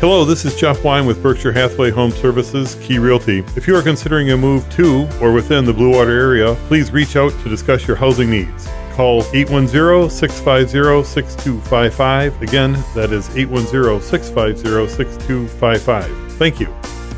Hello, this is Jeff Wine with Berkshire Hathaway Home Services, Key Realty. If you are considering a move to or within the Blue Water area, please reach out to discuss your housing needs. Call 810-650-6255. Again, that is 810-650-6255. Thank you.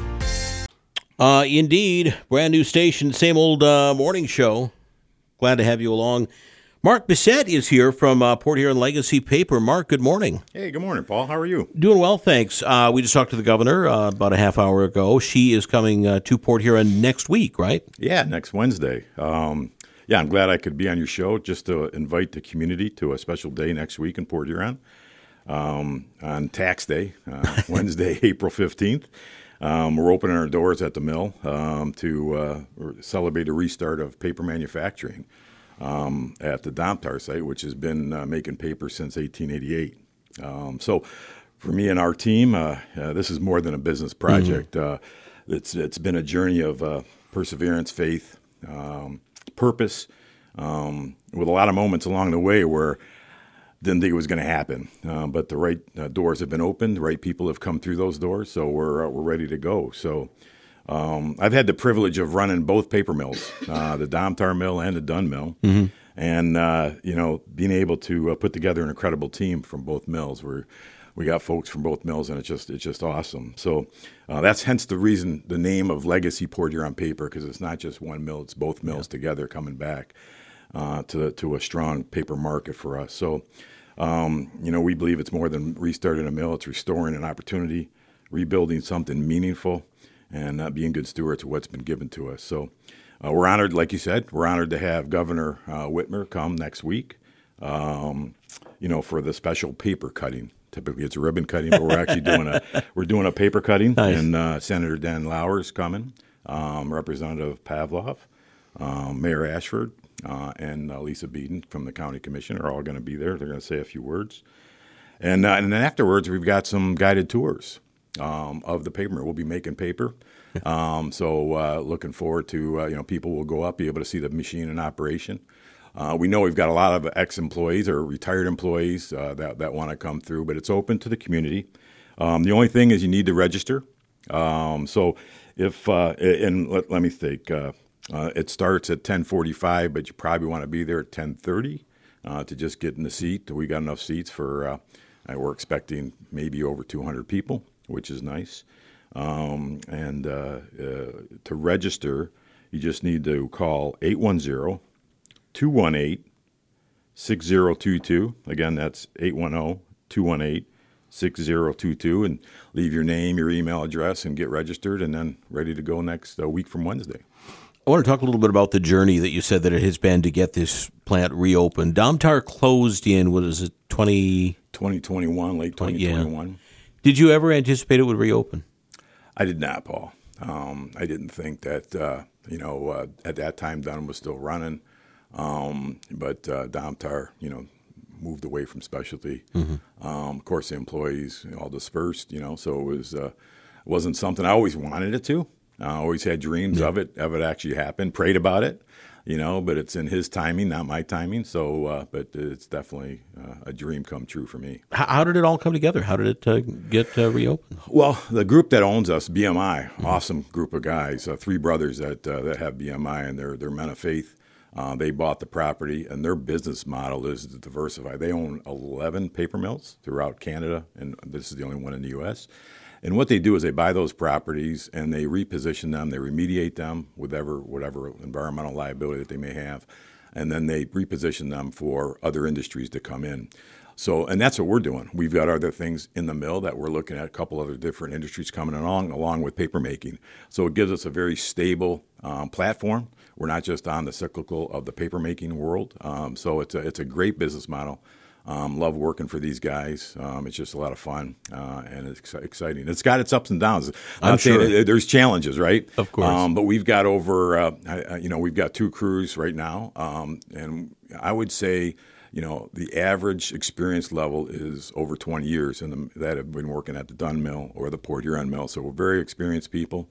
Indeed. Brand new station, same old morning show. Glad to have you along. Mark Bissett is here from Port Huron Legacy Paper. Mark, good morning. Hey, good morning, Paul. How are you? Doing well, thanks. We just talked to the governor about a half hour ago. She is coming to Port Huron next week, right? Yeah, next Wednesday. I'm glad I could be on your show just to invite the community to a special day next week in Port Huron on Tax Day, Wednesday, April 15th. We're opening our doors at the mill to celebrate a restart of paper manufacturing at the Domtar site, which has been making paper since 1888. So for me and our team, this is more than a business project. Mm-hmm. It's been a journey of perseverance, faith, purpose, with a lot of moments along the way where didn't think it was going to happen, but the right doors have been opened. The right people have come through those doors, so we're ready to go. So I've had the privilege of running both paper mills, the Domtar mill and the Dunn mill, mm-hmm. and being able to put together an incredible team from both mills. We got folks from both mills, and it's just awesome. So that's hence the reason the name of Legacy Port Huron Paper, because it's not just one mill; it's both mills together coming back to a strong paper market for us. So. We believe it's more than restarting a mill. It's restoring an opportunity, rebuilding something meaningful, and being good stewards of what's been given to us. So we're honored, like you said, we're honored to have Governor Whitmer come next week, for the special paper cutting. Typically it's a ribbon cutting, but we're actually doing a paper cutting. Nice. And Senator Dan Lauer's coming, Representative Pavlov, Mayor Ashford, and Lisa Beeden from the County Commission are all going to be there. They're going to say a few words. And then afterwards, we've got some guided tours of the paper mill. We'll be making paper. So looking forward to, people will go up, be able to see the machine in operation. We know we've got a lot of ex-employees or retired employees that want to come through, but it's open to the community. The only thing is you need to register. So if, and let me think, it starts at 10:45, but you probably want to be there at 10:30 to just get in the seat. We got enough seats for, we're expecting maybe over 200 people, which is nice. To register, you just need to call 810-218-6022. Again, that's 810-218-6022, and leave your name, your email address, and get registered, and then ready to go next week from Wednesday. I want to talk a little bit about the journey that you said that it has been to get this plant reopened. Domtar closed in, 2021, late 2021. Yeah. Did you ever anticipate it would reopen? I did not, Paul. I didn't think that, at that time Dunn was still running. But Domtar, moved away from specialty. Mm-hmm. Of course, the employees all dispersed, so it wasn't something I always wanted it to. I always had dreams of it actually happen, prayed about it, but it's in his timing, not my timing. So, but it's definitely a dream come true for me. How did it all come together? How did it get reopened? Well, the group that owns us, BMI, awesome group of guys, three brothers that have BMI, and they're men of faith. They bought the property, and their business model is to diversify. They own 11 paper mills throughout Canada, and this is the only one in the U.S., and what they do is they buy those properties and they reposition them, they remediate them with whatever environmental liability that they may have, and then they reposition them for other industries to come in. So, and that's what we're doing. We've got other things in the mill that we're looking at, a couple other different industries coming along with paper making. So it gives us a very stable platform. We're not just on the cyclical of the paper making world. So it's a great business model. Love working for these guys. It's just a lot of fun, and it's exciting. It's got its ups and downs. I'm sure there's challenges, right? Of course. But we've got we've got two crews right now, and I would say, the average experience level is over 20 years, and that have been working at the Dunn Mill or the Port Huron Mill. So we're very experienced people.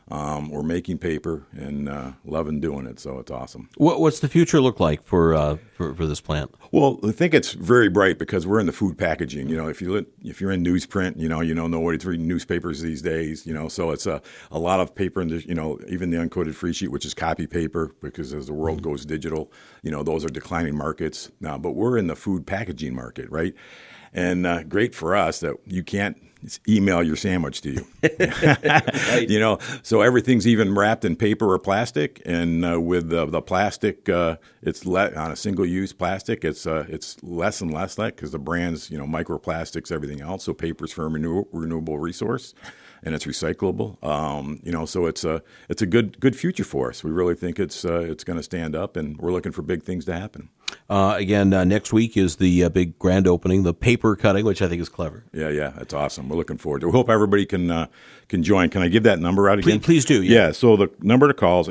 We're making paper and loving doing it, so it's awesome. What's the future look like for this plant? Well, I think it's very bright because we're in the food packaging. If you're in newsprint, you don't know nobody's reading newspapers these days. So it's a lot of paper, and even the uncoated free sheet, which is copy paper, because as the world goes digital, those are declining markets. But we're in the food packaging market, right? And great for us that you can't email your sandwich to you. Right. So everything's even wrapped in paper or plastic, and with the plastic, it's on a single-use plastic. It's less and less that because the brands, microplastics, everything else. So paper's for a renewable resource, and it's recyclable. So it's a good future for us. We really think it's going to stand up, and we're looking for big things to happen. Again, next week is the big grand opening, the paper cutting, which I think is clever. Yeah, that's awesome. We're looking forward to it. We hope everybody can join. Can I give that number out again? Please do. Yeah, so the number to call is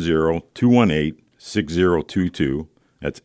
810-218-6022. That's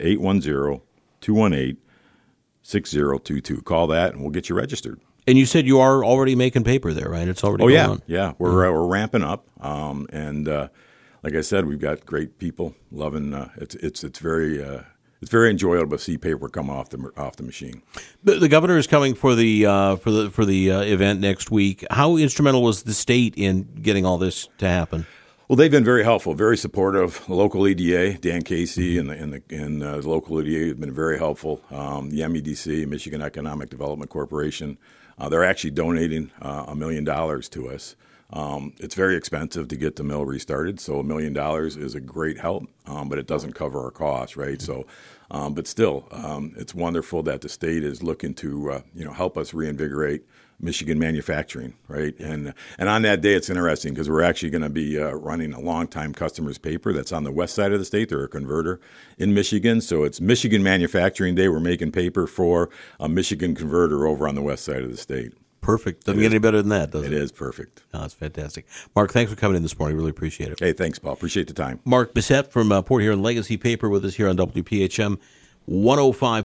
810-218-6022. Call that, and we'll get you registered. And you said you are already making paper there, right? It's already going on. Yeah. We're ramping up, and like I said, we've got great people loving. It's very enjoyable to see paper come off the machine. The governor is coming for the event next week. How instrumental was the state in getting all this to happen? Well, they've been very helpful, very supportive. The local EDA, Dan Casey, and the local EDA have been very helpful. The MEDC, Michigan Economic Development Corporation, they're actually donating $1 million to us. It's very expensive to get the mill restarted, so $1 million is a great help, but it doesn't cover our costs, right? So, but still, it's wonderful that the state is looking to help us reinvigorate Michigan manufacturing, right? And on that day, it's interesting because we're actually going to be running a longtime customer's paper that's on the west side of the state. They're a converter in Michigan, so it's Michigan Manufacturing Day. We're making paper for a Michigan converter over on the west side of the state. Perfect. Doesn't get any better than that, does it? It is perfect. Oh, that's fantastic. Mark, thanks for coming in this morning. Really appreciate it. Hey, thanks, Paul. Appreciate the time. Mark Bissett from Port Huron Legacy Paper with us here on WPHM 105.